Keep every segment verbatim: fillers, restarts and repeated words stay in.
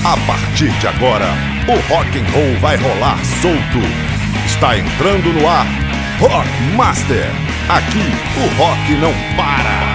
A partir de agora, o rock and roll vai rolar solto. Está entrando no ar, Rock Master. Aqui, o rock não para.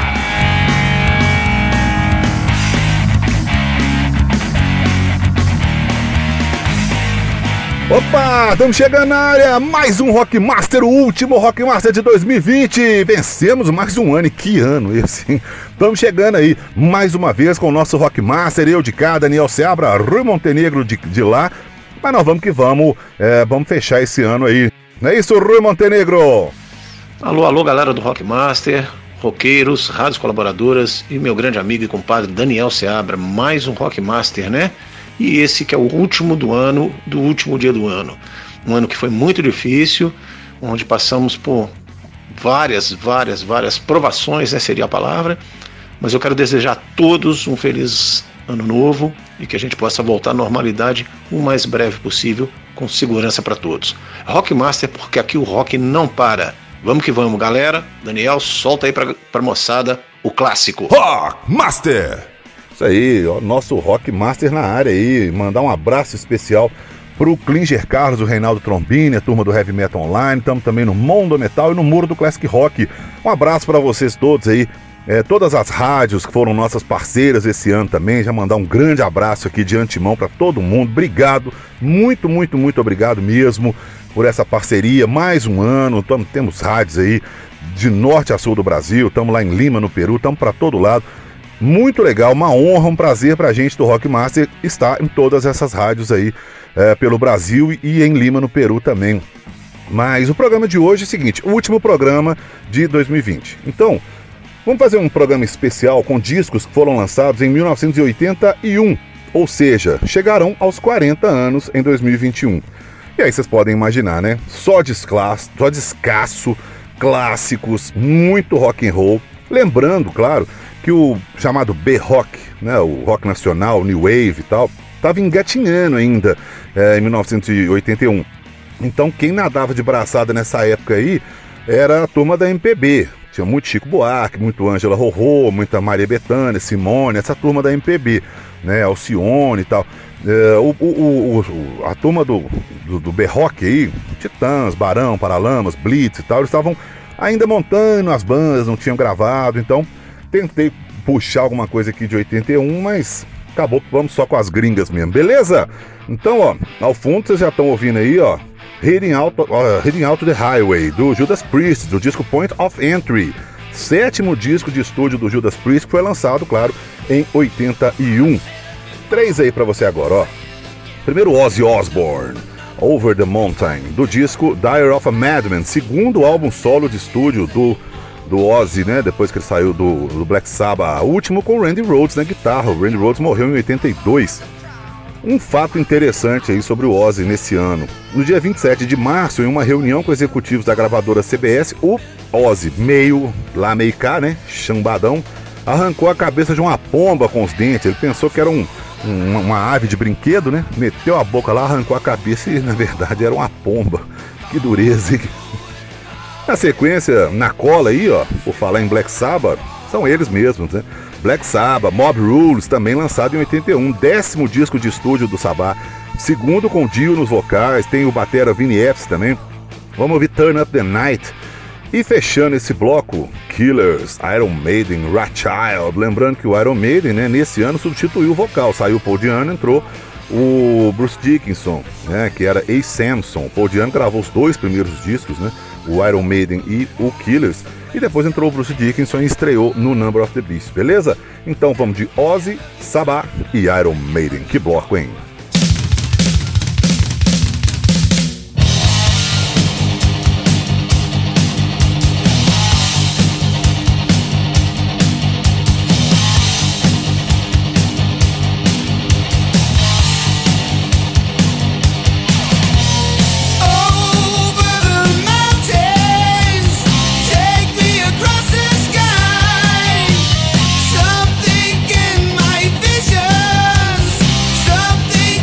Opa, estamos chegando na área, mais um Rock Master, o último Rock Master de dois mil e vinte. Vencemos mais um ano, e que ano esse, hein? Estamos chegando aí, mais uma vez com o nosso Rock Master, eu de cá, Daniel Seabra, Rui Montenegro de, de lá. Mas nós vamos que vamos, é, vamos fechar esse ano aí. Não é isso, Rui Montenegro? Alô, alô, galera do Rock Master, roqueiros, rádios colaboradoras e meu grande amigo e compadre Daniel Seabra, mais um Rock Master, né? E esse que é o último do ano, do último dia do ano. Um ano que foi muito difícil, onde passamos por várias, várias, várias provações, né, seria a palavra. Mas eu quero desejar a todos um feliz ano novo e que a gente possa voltar à normalidade o mais breve possível, com segurança para todos. Rock Master, porque aqui o rock não para. Vamos que vamos, galera. Daniel, solta aí pra, pra moçada o clássico. Rock Master! Isso aí, ó, nosso Rock Master na área aí. Mandar um abraço especial pro Klinger Carlos, o Reinaldo Trombini, a turma do Heavy Metal Online. Estamos também no Mondo Metal e no Muro do Classic Rock. Um abraço para vocês todos aí. É, todas as rádios que foram nossas parceiras esse ano também, já mandar um grande abraço aqui de antemão para todo mundo. Obrigado, muito, muito, muito obrigado mesmo por essa parceria. Mais um ano, tamo, temos rádios aí de norte a sul do Brasil, estamos lá em Lima, no Peru, estamos para todo lado. Muito legal, uma honra, um prazer pra gente do Rock Master estar em todas essas rádios aí é, pelo Brasil e em Lima, no Peru também. Mas o programa de hoje é o seguinte, o último programa de dois mil e vinte. Então, vamos fazer um programa especial com discos que foram lançados em mil novecentos e oitenta e um, ou seja, chegarão aos quarenta anos em dois mil e vinte e um. E aí vocês podem imaginar, né? Só desclasso, só descasso, clássicos, muito rock and roll. Lembrando, claro, que o chamado B-Rock, né, o rock nacional, New Wave e tal, estava engatinhando ainda é, em mil novecentos e oitenta e um. Então quem nadava de braçada nessa época aí era a turma da M P B. Tinha muito Chico Buarque, muito Ângela Rorrô, muita Maria Bethânia, Simone, essa turma da M P B, né, Alcione e tal. É, o, o, o, a turma do, do, do B-Rock aí, Titãs, Barão, Paralamas, Blitz e tal, eles estavam ainda montando as bandas, não tinham gravado, então tentei puxar alguma coisa aqui de oitenta e um, mas acabou que vamos só com as gringas mesmo, beleza? Então, ó, ao fundo vocês já estão ouvindo aí, ó, Heading Out, uh, Heading Out the Highway, do Judas Priest, do disco Point of Entry, sétimo disco de estúdio do Judas Priest, que foi lançado, claro, em oitenta e um. Três aí pra você agora, ó. Primeiro, Ozzy Osbourne, Over the Mountain, do disco Diary of a Madman, segundo álbum solo de estúdio do do Ozzy, né, depois que ele saiu do, do Black Sabbath, o último com o Randy Rhoads na guitarra. O Randy Rhoads morreu em oitenta e dois. Um fato interessante aí sobre o Ozzy nesse ano. No dia vinte e sete de março, em uma reunião com executivos da gravadora C B S, o Ozzy, meio lá meio cá, né, chambadão, arrancou a cabeça de uma pomba com os dentes. Ele pensou que era um, um, uma ave de brinquedo, né, meteu a boca lá, arrancou a cabeça e na verdade era uma pomba. Que dureza, hein? Na sequência, na cola aí, ó, por falar em Black Sabbath, são eles mesmos, né? Black Sabbath, Mob Rules, também lançado em oitenta e um, décimo disco de estúdio do Sabbath, segundo com Dio nos vocais, tem o batera Vinnie Appice também. Vamos ouvir Turn Up the Night. E fechando esse bloco, Killers, Iron Maiden, Rothschild. Lembrando que o Iron Maiden, né, nesse ano substituiu o vocal, saiu o Paul Di'Anno, entrou o Bruce Dickinson, né, que era Ace Samson. O Paul Di'Anno gravou os dois primeiros discos, né, o Iron Maiden e o Killers, e depois entrou o Bruce Dickinson e estreou no Number of the Beast, beleza? Então vamos de Ozzy, Sabbath e Iron Maiden. Que bloco, hein? Something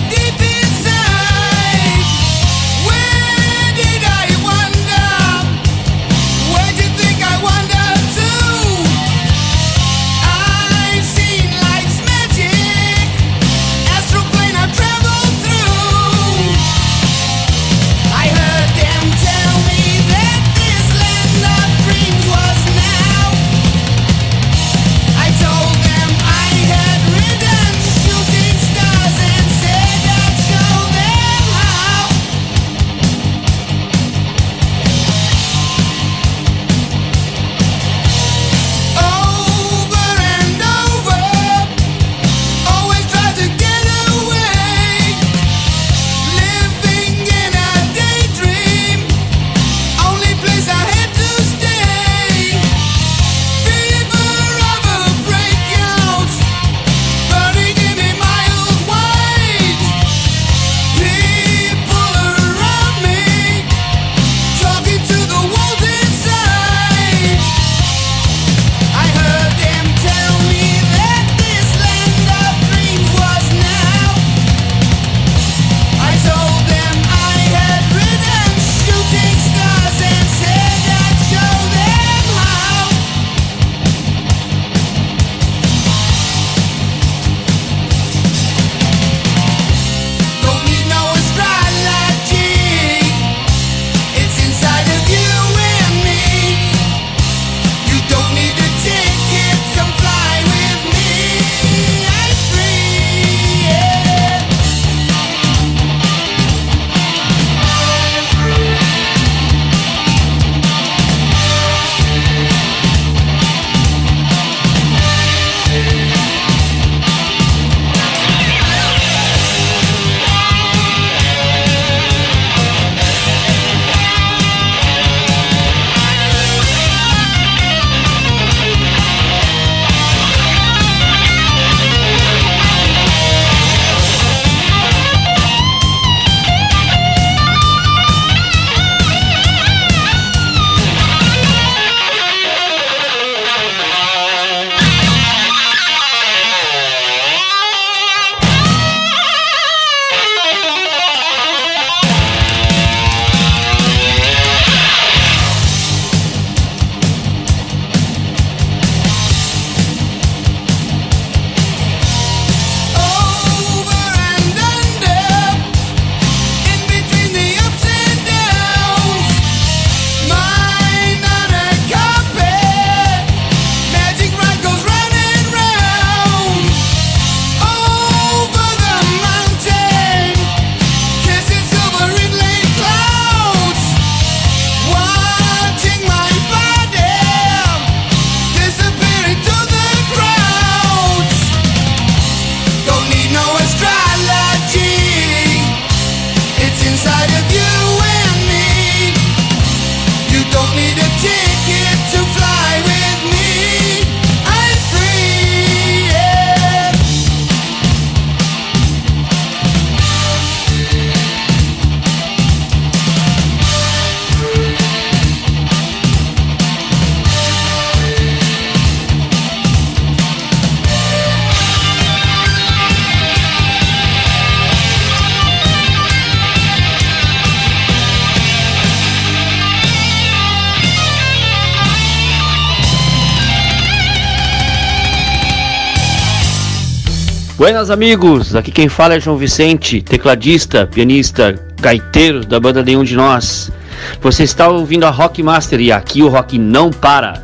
Buenas amigos, aqui quem fala é João Vicente, tecladista, pianista, gaiteiro da banda Nenhum de Nós. Você está ouvindo a Rock Master e aqui o rock não para.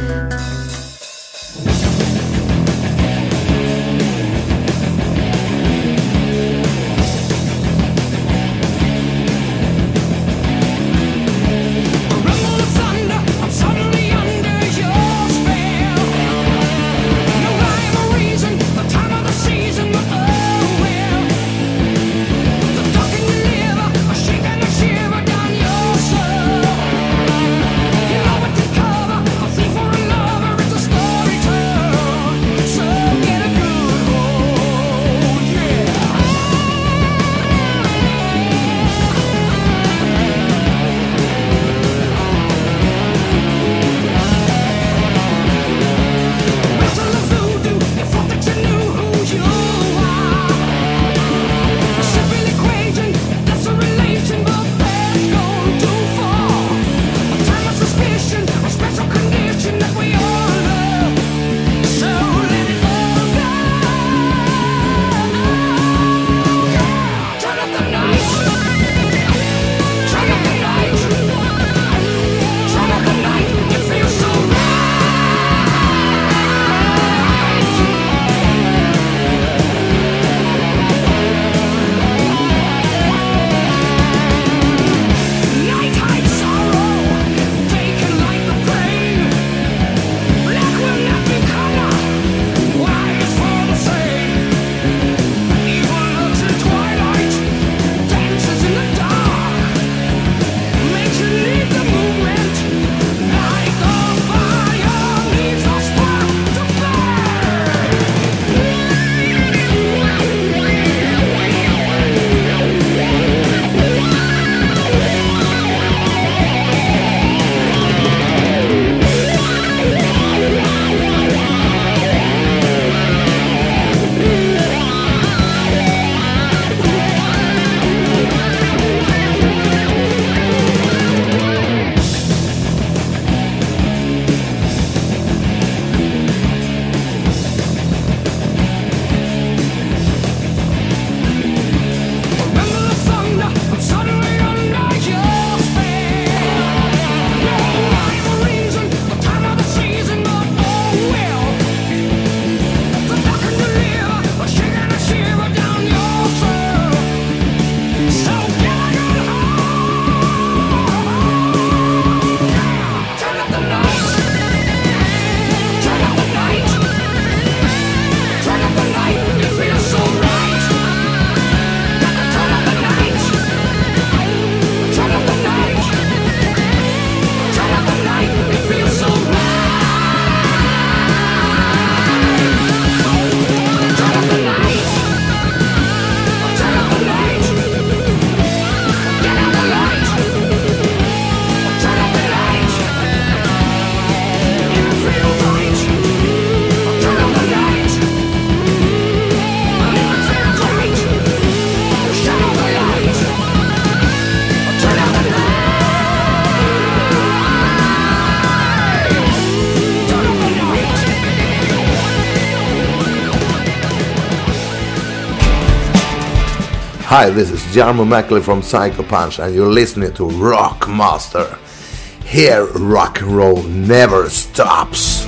Hi, this is Jarmo Mackley from Psycho Punch, and you're listening to Rock Master. Here, rock and roll never stops.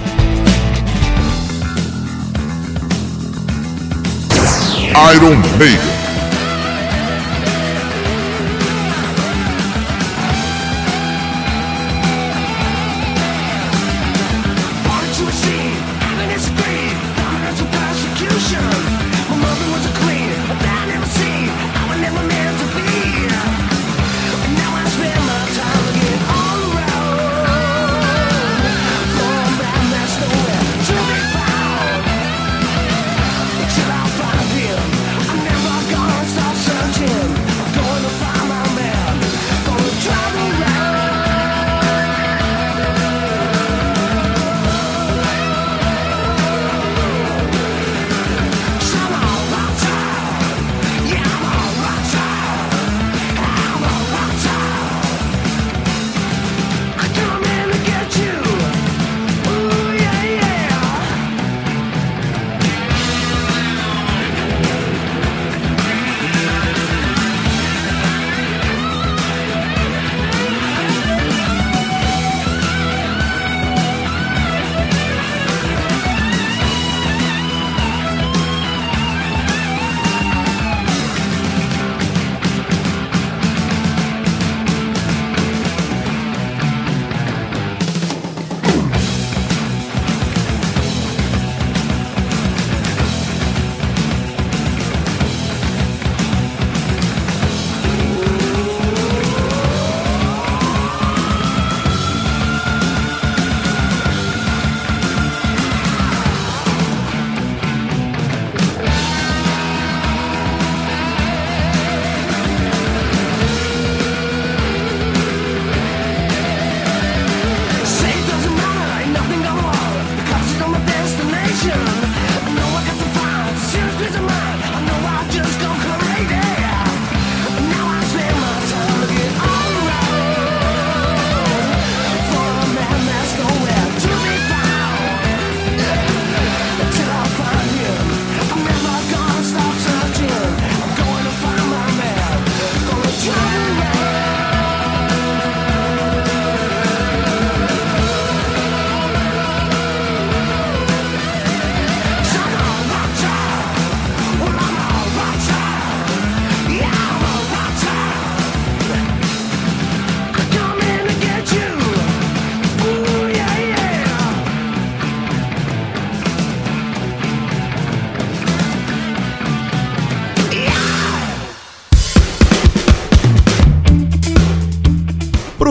Iron Maiden. Till I find him, I never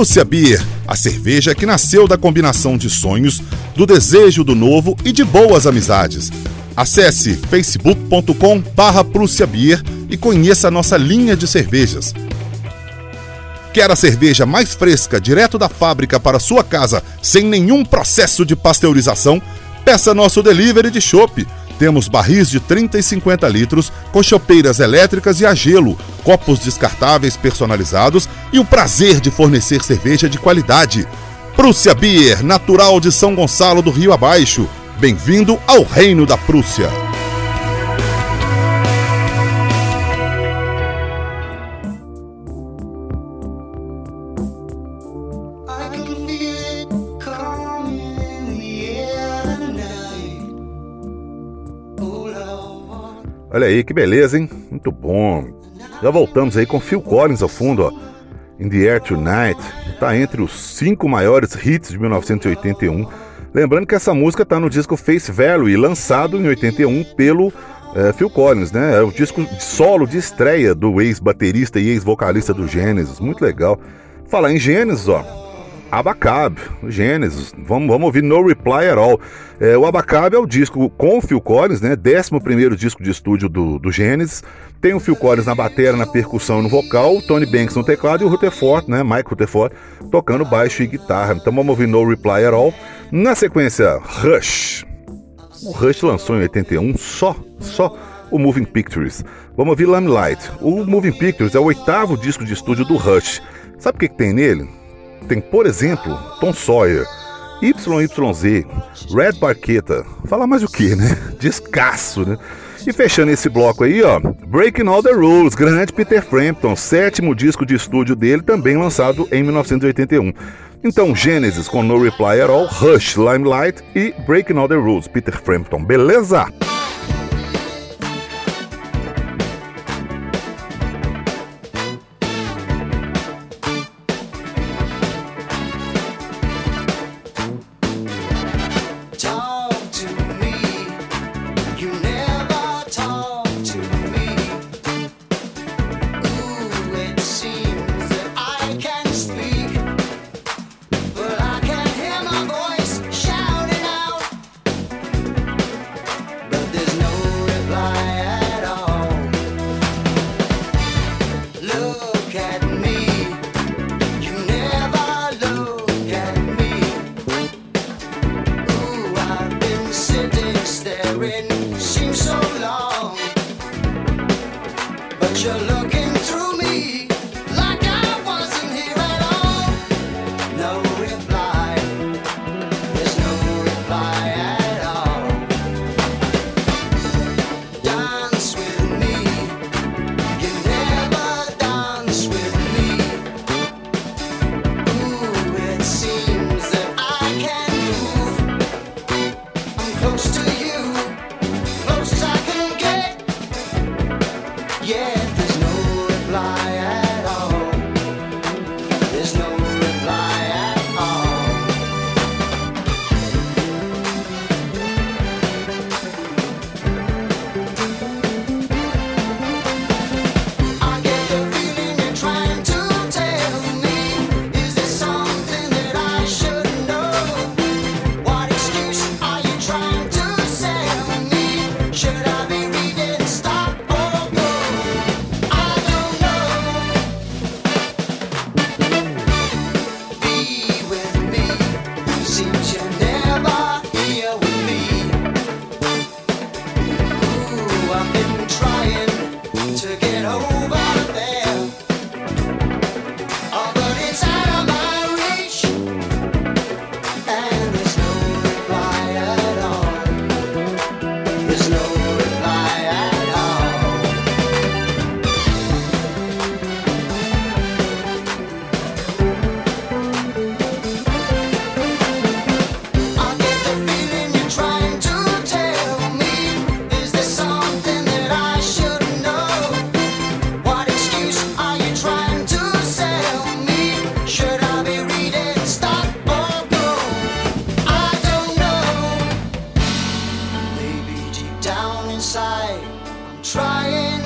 Prússia Beer, a cerveja que nasceu da combinação de sonhos, do desejo do novo e de boas amizades. Acesse facebook ponto com barra Prússia Beer e conheça a nossa linha de cervejas. Quer a cerveja mais fresca direto da fábrica para sua casa, sem nenhum processo de pasteurização? Peça nosso delivery de chopp. Temos barris de trinta e cinquenta litros, com chopeiras elétricas e a gelo, copos descartáveis personalizados e o prazer de fornecer cerveja de qualidade. Prússia Beer, natural de São Gonçalo do Rio Abaixo. Bem-vindo ao Reino da Prússia. Olha aí, que beleza, hein? Muito bom. Já voltamos aí com Phil Collins ao fundo, ó. In the Air Tonight. Tá entre os cinco maiores hits de mil novecentos e oitenta e um. Lembrando que essa música tá no disco Face Value, lançado em oitenta e um pelo é, Phil Collins, né? É o disco de solo de estreia do ex-baterista e ex-vocalista do Genesis. Muito legal. Falar em Genesis, ó. Abacab, Genesis, vamos, vamos ouvir No Reply at All. É, o Abacab é o disco com o Phil Collins, né? décimo primeiro disco de estúdio do, do Genesis. Tem o Phil Collins na bateria, na percussão e no vocal, o Tony Banks no teclado e o Rutherford, né? Mike Rutherford, tocando baixo e guitarra. Então vamos ouvir No Reply at All. Na sequência, Rush. O Rush lançou em oitenta e um só, só o Moving Pictures. Vamos ouvir Limelight. O Moving Pictures é o oitavo disco de estúdio do Rush. Sabe o que, que tem nele? Tem, por exemplo, Tom Sawyer, Y Y Z, Red Barqueta. Falar mais o que, né? Descasso, né? E fechando esse bloco aí, ó, Breaking All the Rules, grande Peter Frampton, sétimo disco de estúdio dele, também lançado em mil novecentos e oitenta e um. Então, Genesis com No Reply at All, Rush, Limelight e Breaking All the Rules, Peter Frampton. Beleza?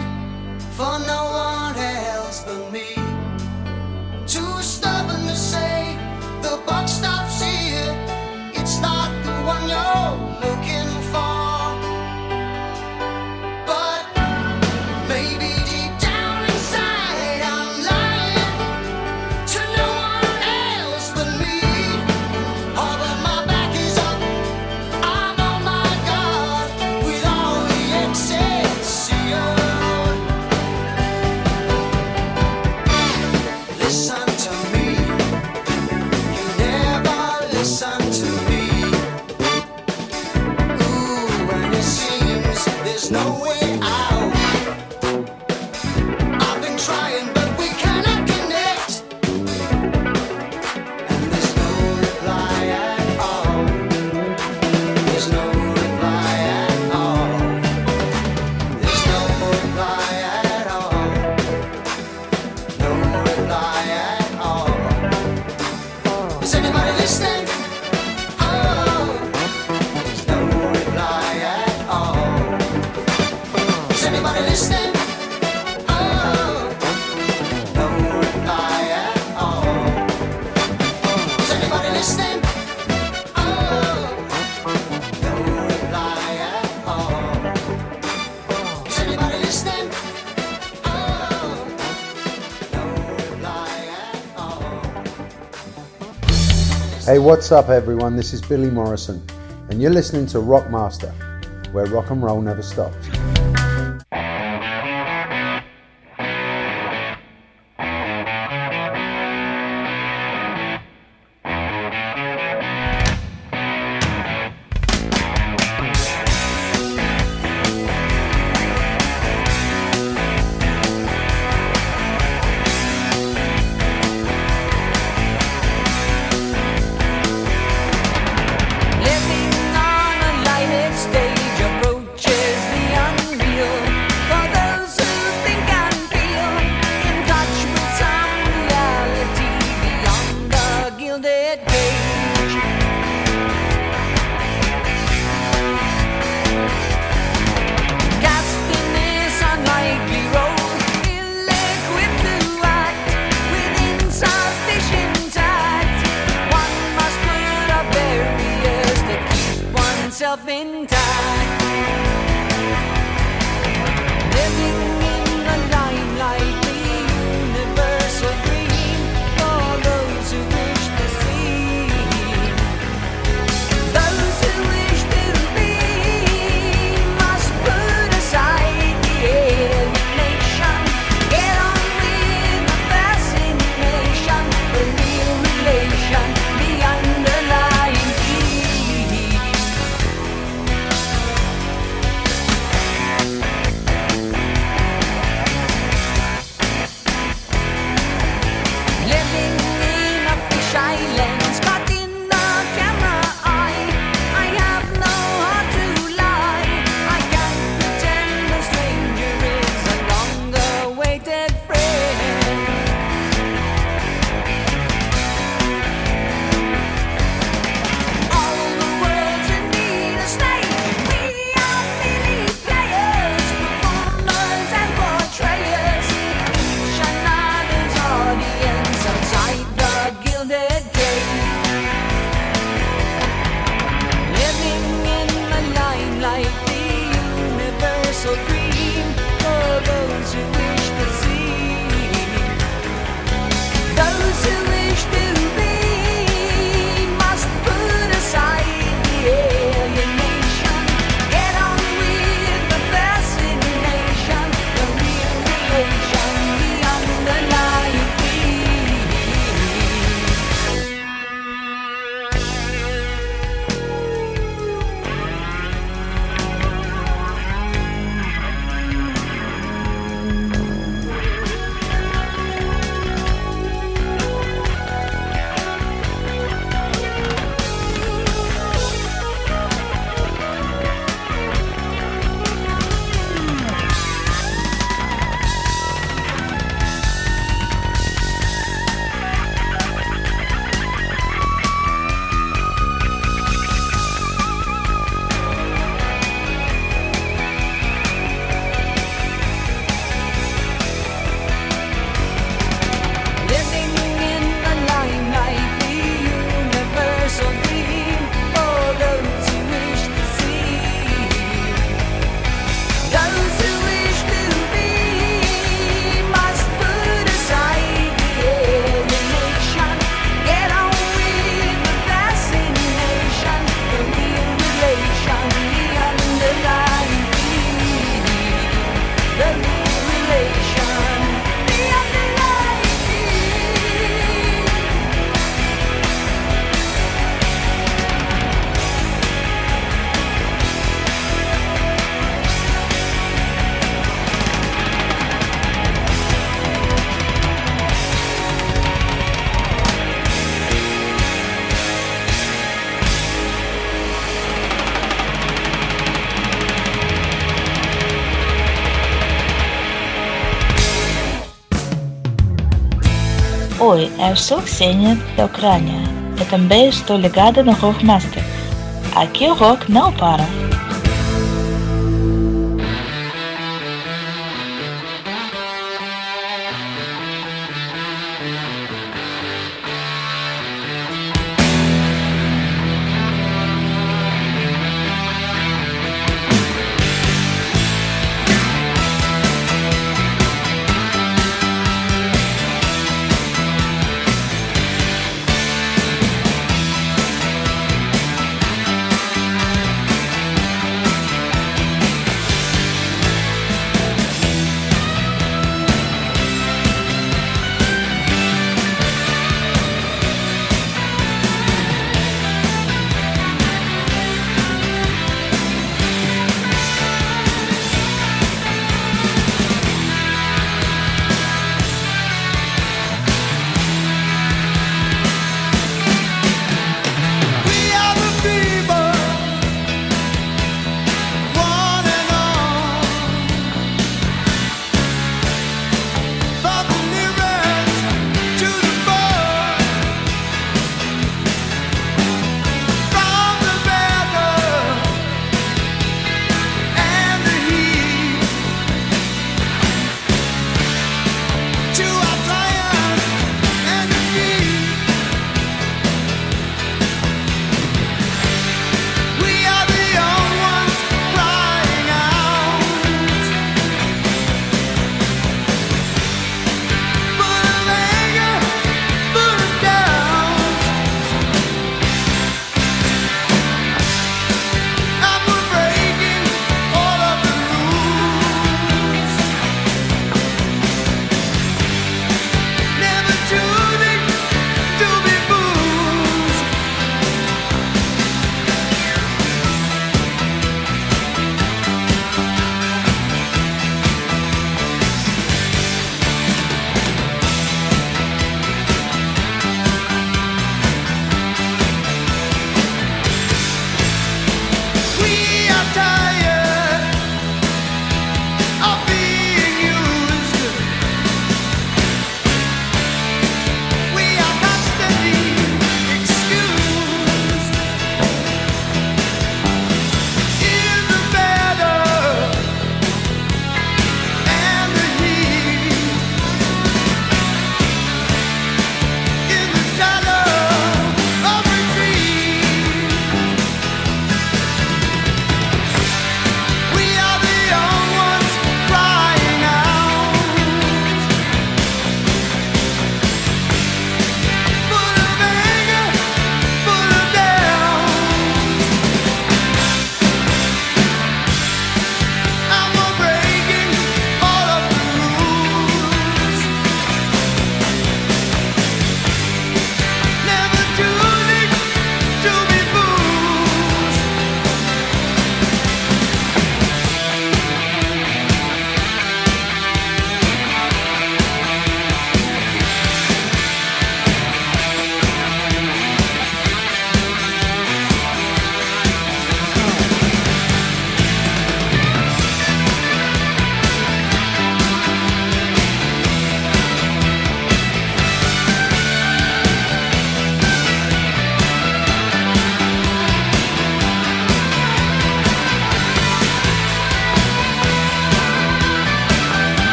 for no one else but me. Too stubborn to say Hey, what's up everyone? This is Billy Morrison and you're listening to Rockmaster, where rock and roll never stops. Oi, eu sou Ksenia, da Ucrânia. Eu também estou ligada no Rockmaster. Aqui o rock não para.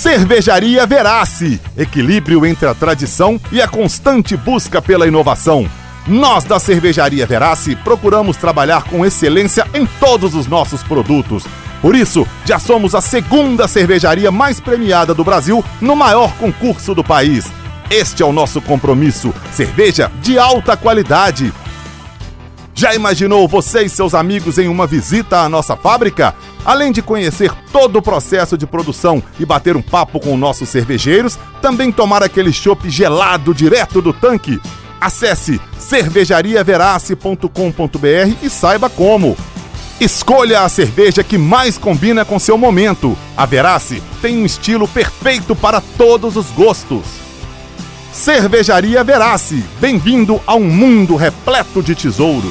Cervejaria Verace, equilíbrio entre a tradição e a constante busca pela inovação. Nós da Cervejaria Verace procuramos trabalhar com excelência em todos os nossos produtos. Por isso, já somos a segunda cervejaria mais premiada do Brasil no maior concurso do país. Este é o nosso compromisso, cerveja de alta qualidade. Já imaginou você e seus amigos em uma visita à nossa fábrica? Além de conhecer todo o processo de produção e bater um papo com nossos cervejeiros, também tomar aquele chopp gelado direto do tanque? Acesse cervejaria verace ponto com ponto b r e saiba como. Escolha a cerveja que mais combina com seu momento. A Verace tem um estilo perfeito para todos os gostos. Cervejaria Verace, bem-vindo a um mundo repleto de tesouros.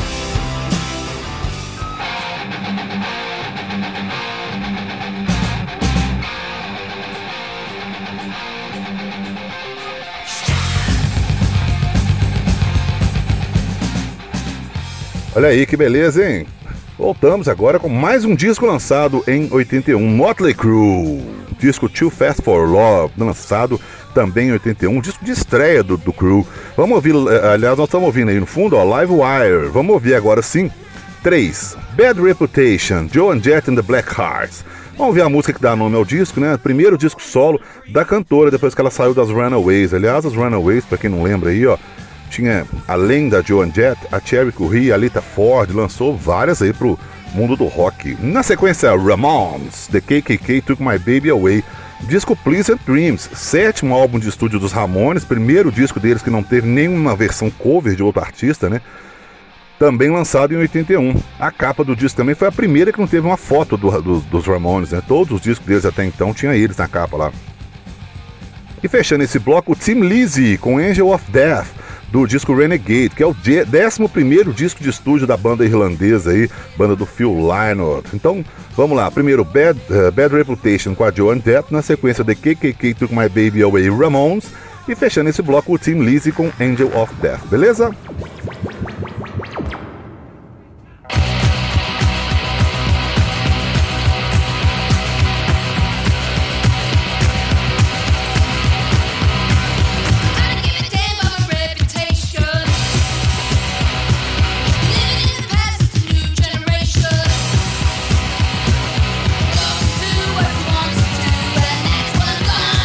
Olha aí que beleza, hein? Voltamos agora com mais um disco lançado em oitenta e um, Motley Crue. Disco Too Fast for Love, lançado também em oitenta e um, disco de estreia do, do Crue. Vamos ouvir, aliás, nós estamos ouvindo aí no fundo, ó, Live Wire. Vamos ouvir agora sim. três. Bad Reputation, Joan Jett and the Blackhearts. Vamos ver a música que dá nome ao disco, né? Primeiro disco solo da cantora, depois que ela saiu das Runaways. Aliás, as Runaways, pra quem não lembra aí, ó, tinha, além da Joan Jett, a Cherry Curry, a Lita Ford, lançou várias aí pro mundo do rock. Na sequência, Ramones, The K K K Took My Baby Away. Disco Pleasant Dreams, sétimo álbum de estúdio dos Ramones, primeiro disco deles que não teve nenhuma versão cover de outro artista, né? Também lançado em oitenta e um. A capa do disco também foi a primeira que não teve uma foto do, do, dos Ramones, né? Todos os discos deles até então tinha eles na capa lá. E fechando esse bloco, o Tim Lizzy com Angel of Death, do disco Renegade, que é o décimo primeiro disco de estúdio da banda irlandesa aí, banda do Phil Lynott. Então, vamos lá. Primeiro, Bad, uh, Bad Reputation com a Joan Jett, na sequência The K K K Took My Baby Away, Ramones, e fechando esse bloco, o Tim Lizzy com Angel of Death, beleza?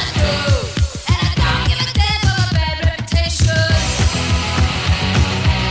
And I don't give a damn for my bad reputation.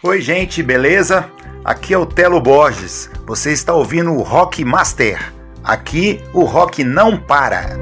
Oi, gente, beleza? Aqui é o Telo Borges. Você está ouvindo o Rock Master. Aqui o rock não para.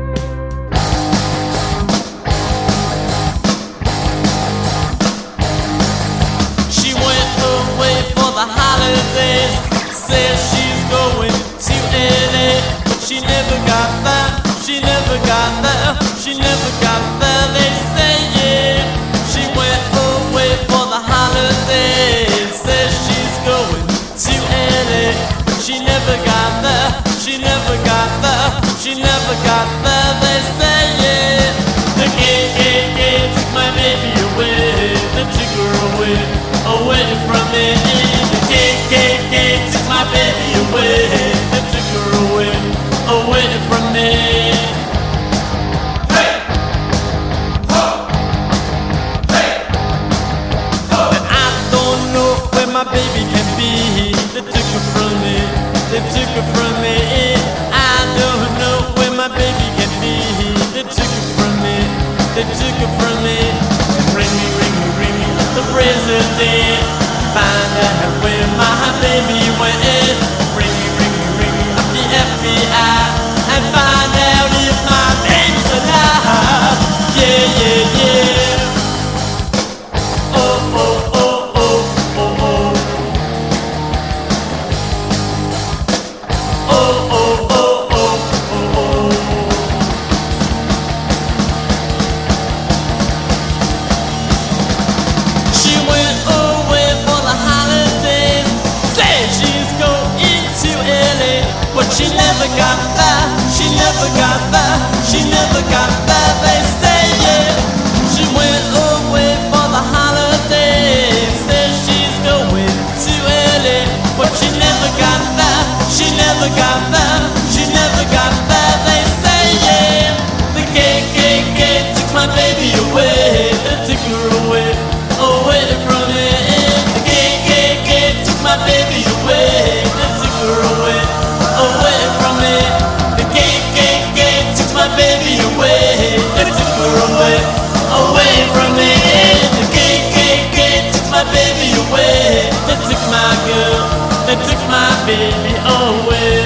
She went away for the holidays. Says she's going to L A. But she never got there. She never got there. She never got there. They say yeah. She went away for the holidays. Says she's going to L A. But she never got there. She never got there. She never got there. They say yeah. The gay, gay, gay took my baby away. They took her away, away from me. The gay, gay, gay took my baby away. They took her away, away from me. Hey, ho, hey, ho. And I don't know where my baby can be. They took her from me. They took her from me. I don't know where my baby can be. They took her from me. They took her from me. Ring me, ring me, ring me, the president. Find out where my baby went. Ring me, ring me, ring me, up the F B I. And find out if my baby's alive. Yeah, yeah, yeah. Oh, oh, oh, oh, oh, oh. Oh, oh, oh, oh, oh, oh. She went away for the holidays. Said she's going to L A. But she never got there. She never got there. She never got there. They say yeah. She went away for the holidays. Said she's going to L A. But she never got there. She never got there. She never got there. They say yeah. The gay, gay, gay took my baby away. They took her away, away from me. The gay, gay, gay took my baby away. They took her away, away from me. The gay, gay, gay took my baby away. They took her away, away from me. The gay, gay, gay took my baby away. They took my girl. They took my baby away.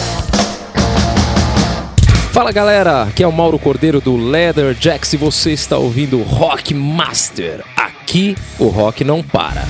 Fala galera, aqui é o Mauro Cordeiro do Leather Jacks e você está ouvindo o Rock Master. Aqui o rock não para.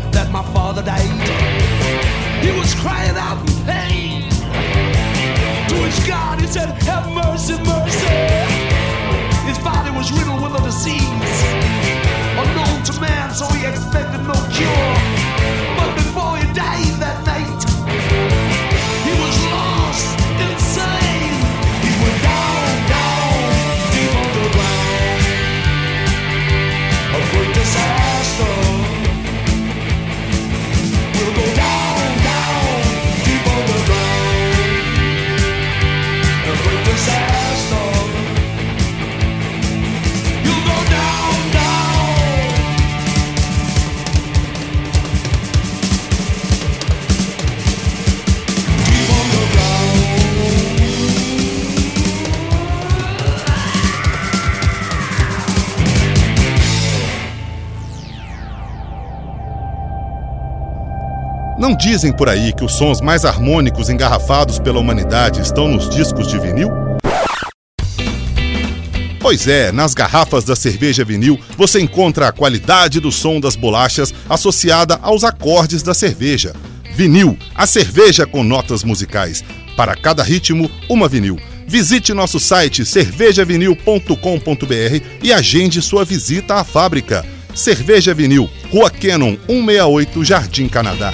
that my father died. He was crying out in pain. To his God he said, have mercy, mercy. His body was riddled with a disease unknown to man, so he expected no cure. But before he died that night, he was lost, insane. He went down, down, deep underground. A great disaster will go down, down, deep underground. A great disaster. You'll go down, down. Deep underground. Não dizem por aí que os sons mais harmônicos engarrafados pela humanidade estão nos discos de vinil? Pois é, nas garrafas da cerveja vinil você encontra a qualidade do som das bolachas associada aos acordes da cerveja. Vinil, a cerveja com notas musicais. Para cada ritmo, uma vinil. Visite nosso site cerveja vinil ponto com ponto b r e agende sua visita à fábrica. Cerveja Vinil, Rua Cannon, cento e sessenta e oito, Jardim Canadá.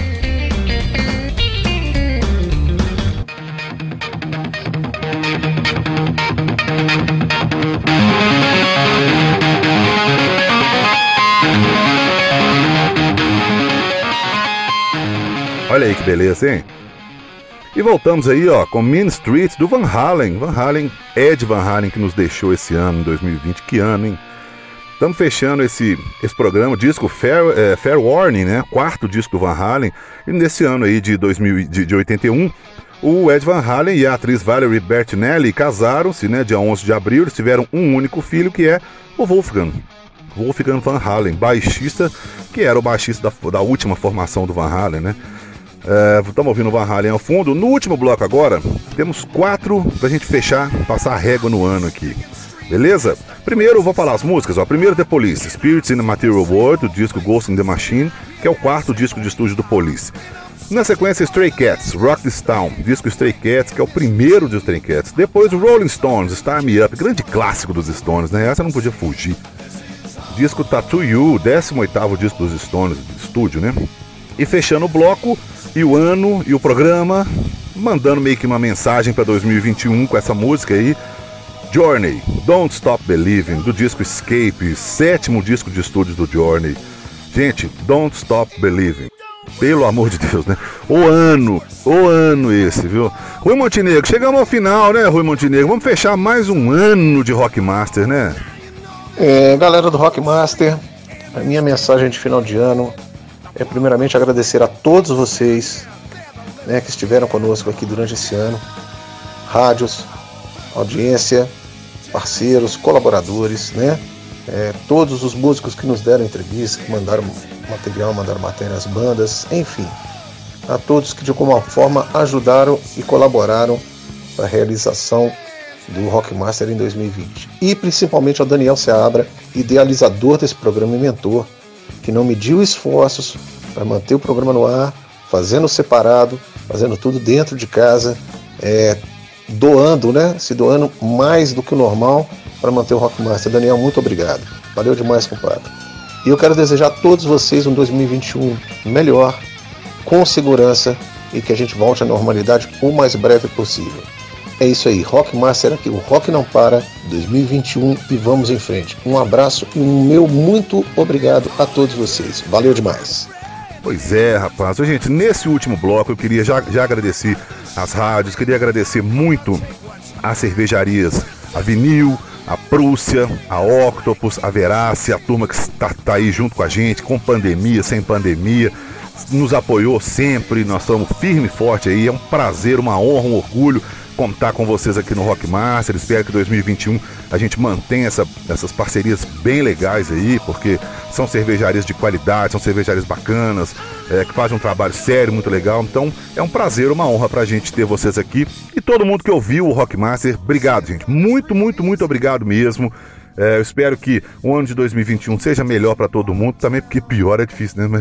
Olha aí que beleza, hein? E voltamos aí, ó, com Mean Streets do Van Halen. Van Halen, Ed Van Halen, que nos deixou esse ano, em dois mil e vinte. Que ano, hein? Estamos fechando esse, esse programa, disco Fair, é, Fair Warning, né? Quarto disco do Van Halen. E nesse ano aí de, dois mil, de, de oitenta e um, o Ed Van Halen e a atriz Valerie Bertinelli casaram-se, né? Dia onze de abril, eles tiveram um único filho, que é o Wolfgang. Wolfgang Van Halen, baixista, que era o baixista da, da última formação do Van Halen, né? Estamos é, ouvindo o Van Halen ao fundo. No último bloco agora, temos quatro pra gente fechar, passar a régua no ano aqui. Beleza? Primeiro eu vou falar as músicas, ó. Primeiro The Police, Spirits in the Material World, o disco Ghost in the Machine, que é o quarto disco de estúdio do Police. Na sequência, Stray Cats, Rock This Town, disco Stray Cats, que é o primeiro dos Stray Cats. Depois Rolling Stones, Start Me Up, grande clássico dos Stones, né? Essa não podia fugir. Disco Tattoo You, décimo oitavo disco dos Stones, de estúdio, né? E fechando o bloco, e o ano, e o programa, mandando meio que uma mensagem para dois mil e vinte e um com essa música aí. Journey, Don't Stop Believing, do disco Escape, sétimo disco de estúdio do Journey. Gente, Don't Stop Believing. Pelo amor de Deus, né? O ano, o ano esse, viu? Rui Montenegro, chegamos ao final, né, Rui Montenegro? Vamos fechar mais um ano de Rockmaster, né? É, galera do Rockmaster, a minha mensagem de final de ano é primeiramente agradecer a todos vocês, né, que estiveram conosco aqui durante esse ano. Rádios, audiência, parceiros, colaboradores, né? É, todos os músicos que nos deram entrevista, que mandaram material, mandaram matéria às bandas, enfim, a todos que de alguma forma ajudaram e colaboraram para a realização do Rockmaster em dois mil e vinte. E principalmente ao Daniel Seabra, idealizador desse programa e mentor, que não mediu esforços para manter o programa no ar, fazendo separado, fazendo tudo dentro de casa, é, doando, né? Se doando mais do que o normal para manter o Rockmaster. Daniel, muito obrigado. Valeu demais, compadre. E eu quero desejar a todos vocês um dois mil e vinte e um melhor, com segurança, e que a gente volte à normalidade o mais breve possível. É isso aí, Rockmaster aqui, o Rock Não Para, dois mil e vinte e um, e vamos em frente. Um abraço e um meu muito obrigado a todos vocês. Valeu demais. Pois é, rapaz. Ô, gente, nesse último bloco eu queria já, já agradecer as rádios, queria agradecer muito as cervejarias, a Vinil, a Prússia, a Octopus, a Verácia, a turma que está tá aí junto com a gente, com pandemia, sem pandemia, nos apoiou sempre, nós estamos firme e forte aí, é um prazer, uma honra, um orgulho contar com vocês aqui no Rockmaster. Espero que dois mil e vinte e um a gente mantenha essa, essas parcerias bem legais aí, porque são cervejarias de qualidade, são cervejarias bacanas, é, que fazem um trabalho sério, muito legal. Então é um prazer, uma honra pra gente ter vocês aqui. E todo mundo que ouviu o Rockmaster, obrigado, gente. Muito, muito, muito obrigado mesmo. É, eu espero que o ano de dois mil e vinte e um seja melhor pra todo mundo, também porque pior é difícil, né? Mas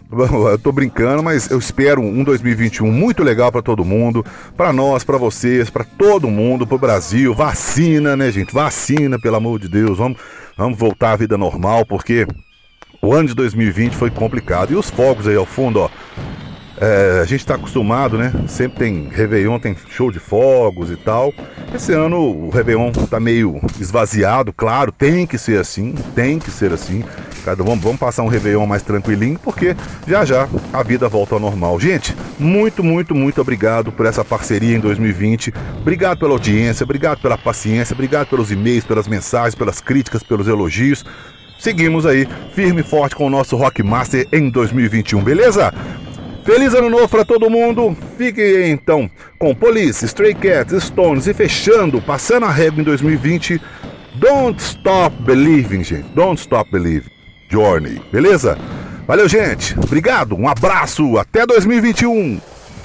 Eu tô brincando, mas eu espero um dois mil e vinte e um muito legal pra todo mundo, pra nós, pra vocês, pra todo mundo, pro Brasil. Vacina, né, gente? Vacina, pelo amor de Deus. Vamos, vamos voltar à vida normal, porque o ano de dois mil e vinte foi complicado. E os fogos aí ao fundo, ó. É, a gente tá acostumado, né? Sempre tem Réveillon, tem show de fogos e tal. Esse ano o Réveillon tá meio esvaziado, claro, tem que ser assim, tem que ser assim. Cada, vamos, vamos passar um Réveillon mais tranquilinho, porque já já a vida volta ao normal. Gente, muito, muito, muito obrigado por essa parceria em dois mil e vinte. Obrigado pela audiência, obrigado pela paciência, obrigado pelos e-mails, pelas mensagens, pelas críticas, pelos elogios. Seguimos aí, firme e forte com o nosso Rock Master em dois mil e vinte e um, beleza? Feliz ano novo pra todo mundo. Fique então com Police, Stray Cats, Stones e fechando, passando a régua em dois mil e vinte, Don't Stop Believing, gente. Don't Stop Believing. Journey, beleza? Valeu, gente. Obrigado, um abraço. Até dois mil e vinte e um.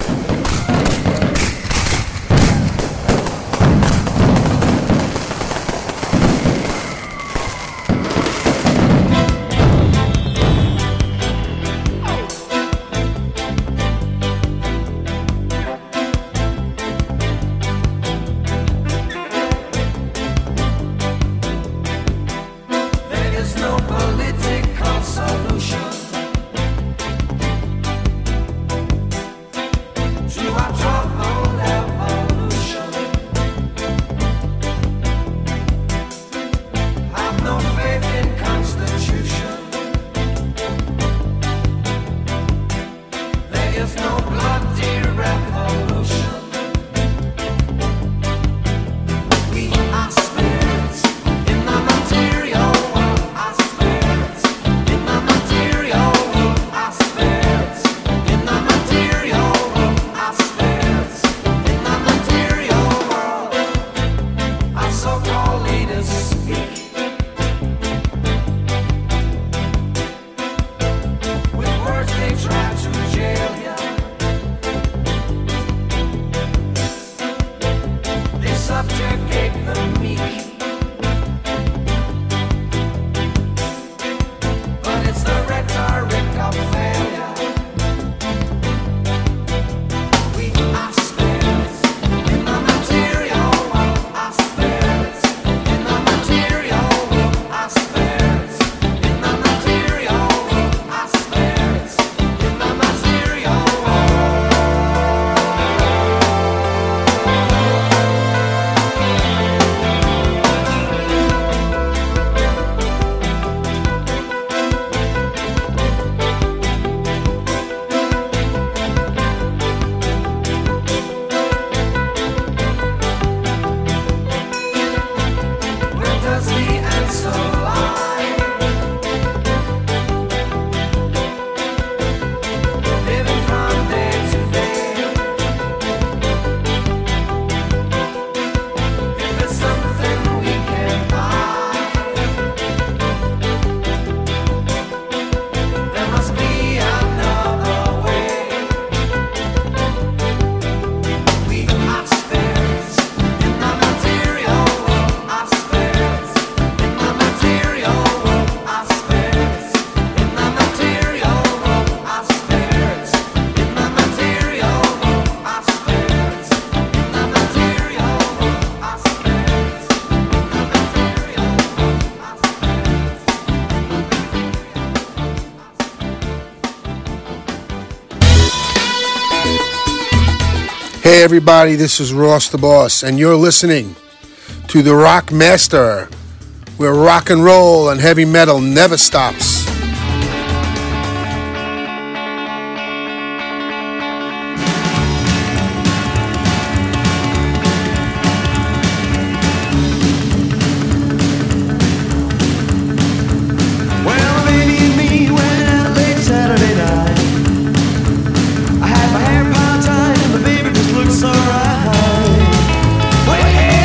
Hey everybody, this is Ross the Boss, and you're listening to the Rock Master, where rock and roll and heavy metal never stops.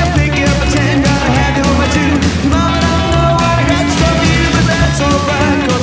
Mama don't know what I got to stop you, but that's alright.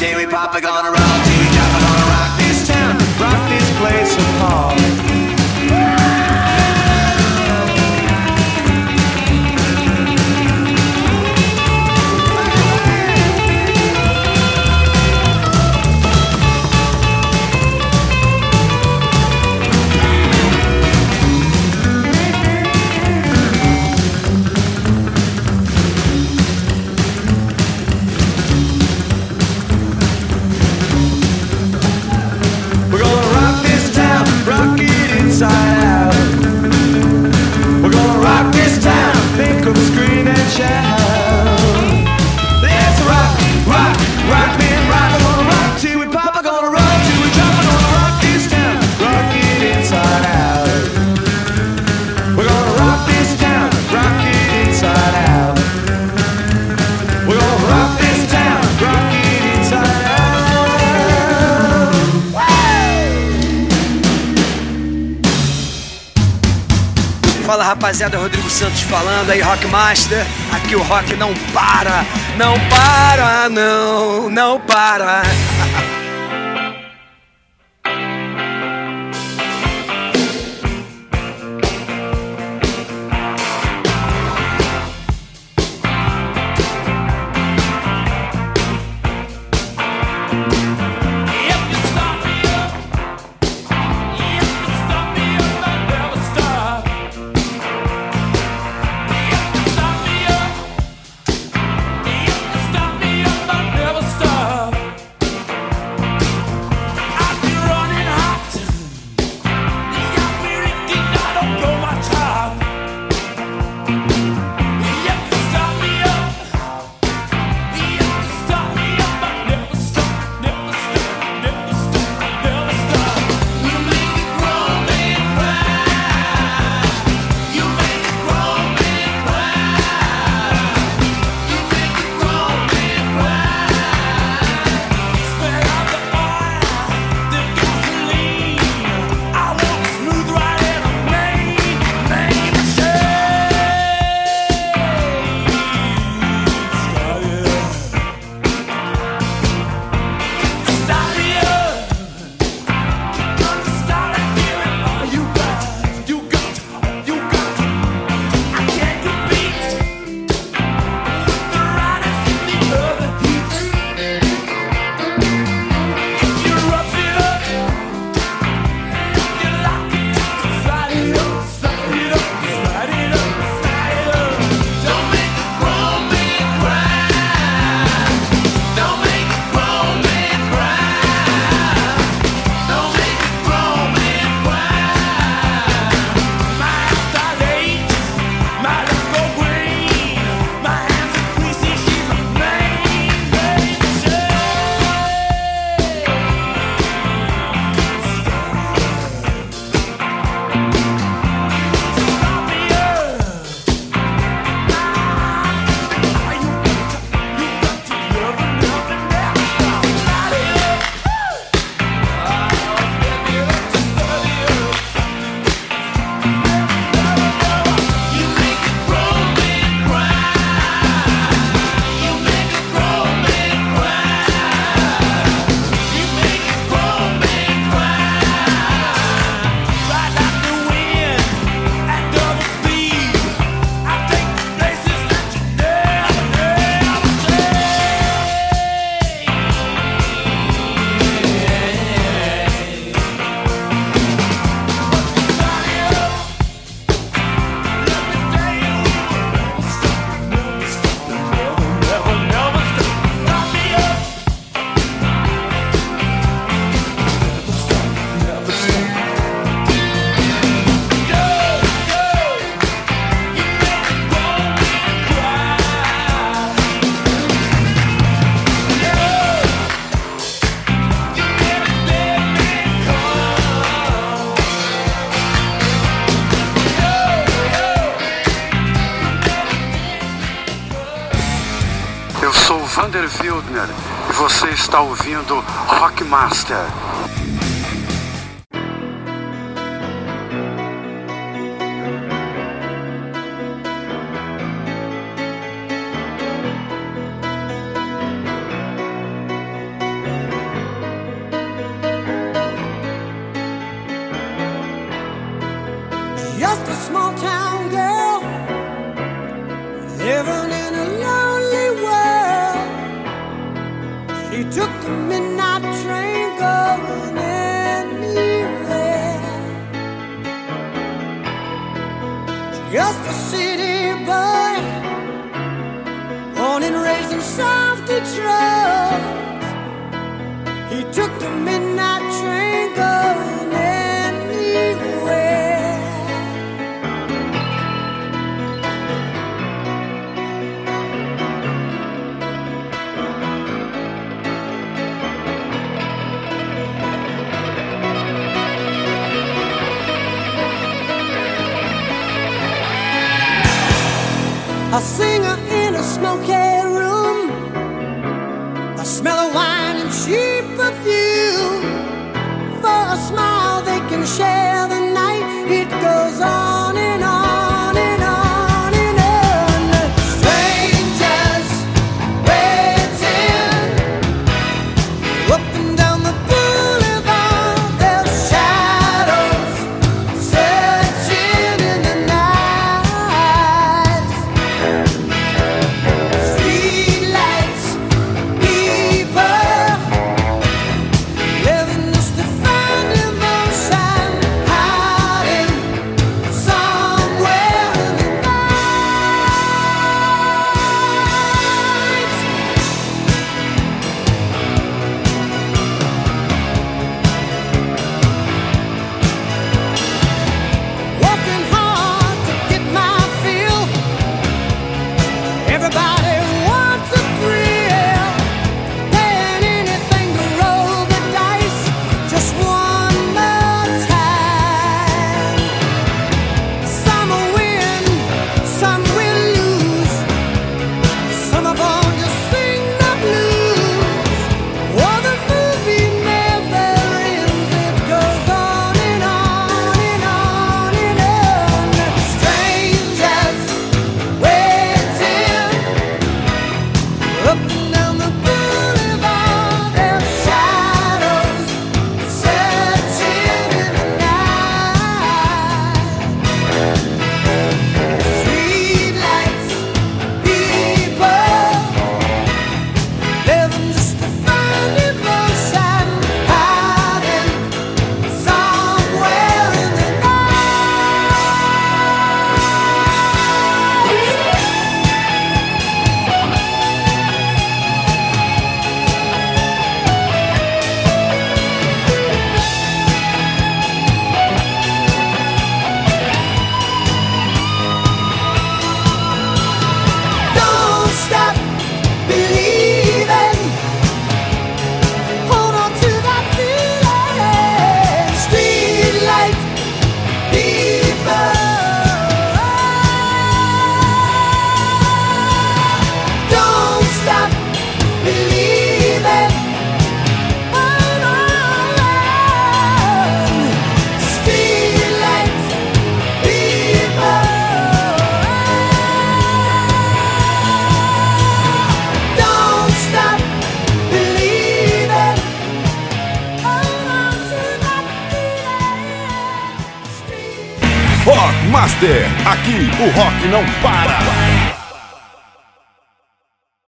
till we pop, we're gonna roll till we drop, we're gonna rock this town, rock this place apart. Inside out. We're gonna rock this town, think of scream and shout. Let's rock, rock, rock, man, rock. We're gonna rock till we pop, we're gonna rock till we drop. We're gonna rock this town, rock it inside out. We're gonna rock this town, rock it inside out. We're gonna rock this town, rock it inside out. Fala rapaziada, Rodrigo Santos falando aí, Rockmaster. Aqui o rock não para, não para, não, não para. Vander Wildner e você está ouvindo Rockmaster. small town girl living in a lonely world. She took the midnight train going anywhere. Just a city boy, born and raised in South Detroit. He took the midnight train going anywhere. A singer in a smoky room, the smell of wine and cheap perfume. For a smile they can share the night. It goes on and on and on and on. Strangers waiting up and down the boulevard. Their shadows searching in the night. Streetlights, people living just to find emotion, hiding somewhere in the night. Working hard to get my fill. Everybody wants a thrill, paying anything to roll the dice just one more time. Some will win, some will lose. Some are born to sing the blues. Oh, the movie never ends. It goes on and on and on and on. Strangers waiting up and down the boulevard. Their shadows searching in the night. Streetlights, people living just to find emotion, hiding somewhere in the Don't stop believing. Hold on to that feeling. Streetlight people. Don't stop believing. Hold on. Streetlight people. Don't stop believing. Hold on to that feeling. Rock Master, aqui o rock não para.